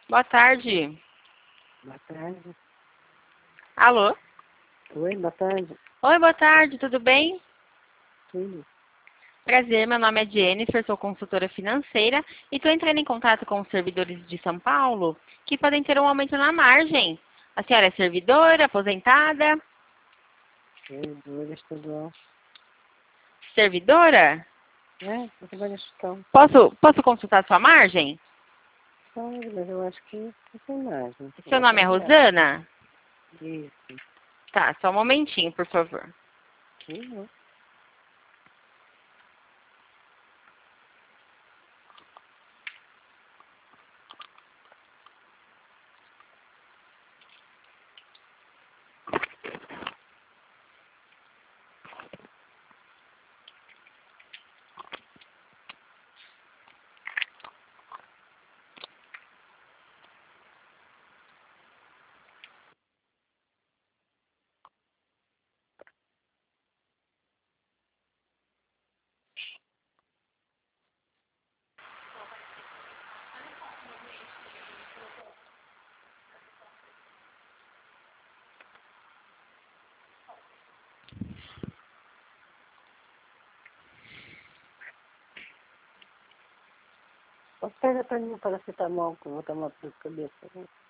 Boa tarde. Boa tarde. Alô? Oi, boa tarde. Oi, boa tarde, tudo bem? Tudo. Prazer, meu nome é Jennifer, sou consultora financeira e estou entrando em contato com os servidores de São Paulo que podem ter um aumento na margem. A senhora é servidora, aposentada? Servidora estadual. Servidora? Eu trabalho no hospital. Posso consultar sua margem? Pode, mas eu acho que não tem mais. Não Seu vou nome é trabalhar. Rosana? Isso. Tá, só um momentinho, por favor. Uhum. Pega pra mim um paracetamol, que eu vou tomar dor de cabeça.